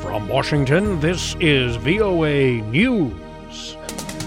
From Washington, this is VOA News.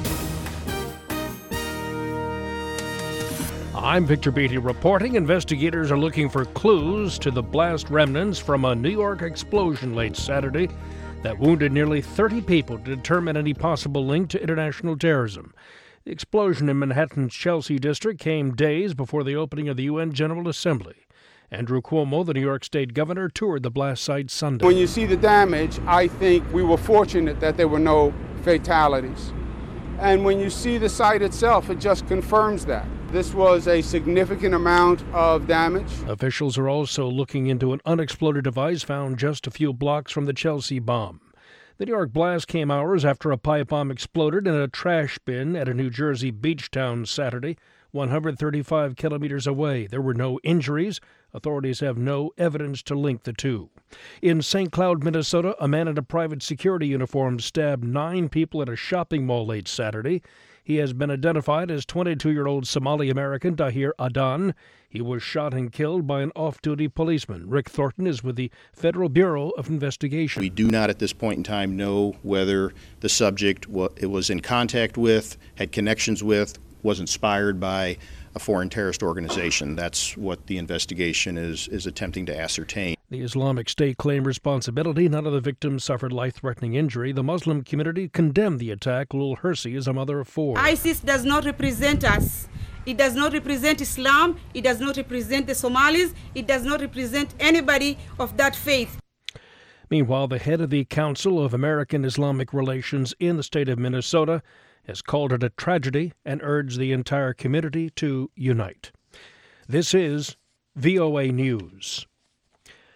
I'm Victor Beatty reporting. Investigators are looking for clues to the blast remnants from a New York explosion late Saturday that wounded nearly 30 people to determine any possible link to international terrorism. The explosion in Manhattan's Chelsea district came days before the opening of the UN General Assembly. Andrew Cuomo, the New York State governor, toured the blast site Sunday. When you see the damage, I think we were fortunate that there were no fatalities. And when you see the site itself, it just confirms that. This was a significant amount of damage. Officials are also looking into an unexploded device found just a few blocks from the Chelsea bomb. The New York blast came hours after a pipe bomb exploded in a trash bin at a New Jersey beach town Saturday, 135 kilometers away. There were no injuries. Authorities have no evidence to link the two. In St. Cloud, Minnesota, a man in a private security uniform stabbed 9 people at a shopping mall late Saturday. He has been identified as 22-year-old Somali-American Tahir Adan. He was shot and killed by an off-duty policeman. Rick Thornton is with the Federal Bureau of Investigation. We do not at this point in time know whether the subject was in contact with, had connections with, was inspired by a foreign terrorist organization. That's what the investigation is attempting to ascertain. The Islamic State claimed responsibility. None of the victims suffered life-threatening injury. The Muslim community condemned the attack. Lul Hersi is a mother of 4. ISIS does not represent us. It does not represent Islam. It does not represent the Somalis. It does not represent anybody of that faith. Meanwhile, the head of the Council of American Islamic Relations in the state of Minnesota has called it a tragedy and urged the entire community to unite. This is VOA News.